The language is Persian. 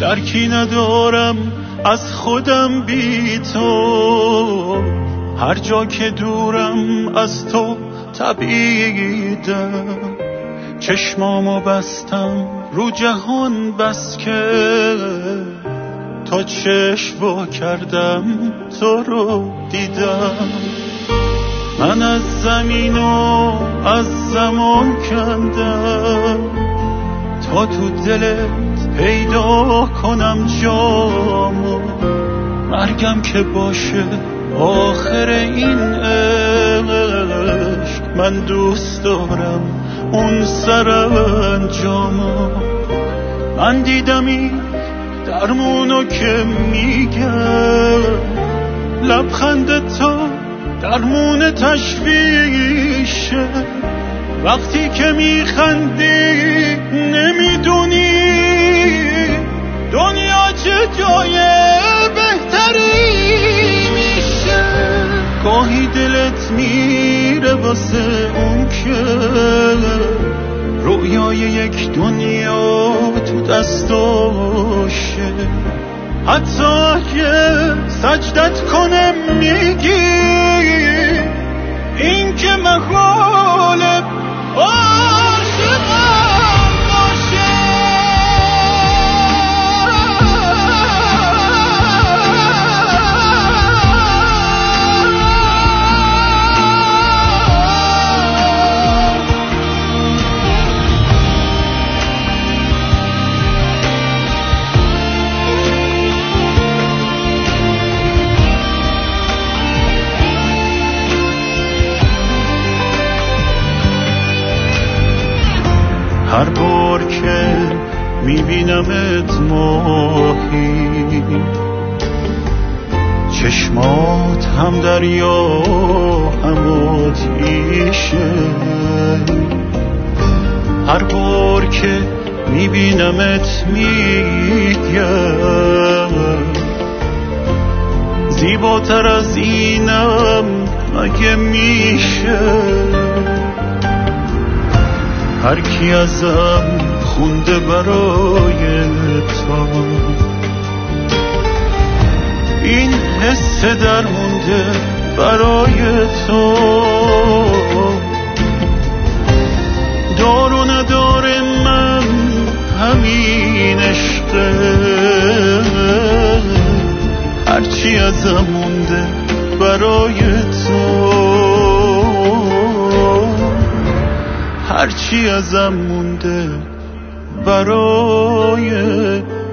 درکی ندارم از خودم بی تو، هر جا که دورم از تو تبعیدم، چشمامو بستم رو جهان بس که تا چشم وا کردم تو رو دیدم. من از زمین و از زمان کندم تا تو دلت پیدا کنم جامو، مرگم که باشه آخر این عشق، من دوست دارم اون سرانجامو. من دیدم این درمونو که میگم، لبخند تو درمون تشویشه، وقتی که میخندی نمیدونی دنیا چه جای بهتری میشه. گاهی دلت میره واسه اون که رویای یک دنیا تو دستاشه، حتی اگه سجدت کنم میگی این که محاله عاشقم باشه. هر بار که میبینمت ماهی، چشمات هم دریا هم آتیشه، هر بار که میبینمت میگم زیباتر از اینم مگه میشه. هر کی ازم خونده برای تو این حس درمونده برای تو، دار و ندار من همین عشقه، هرچی ازم مونده برای تو، هرچی ازم مونده برای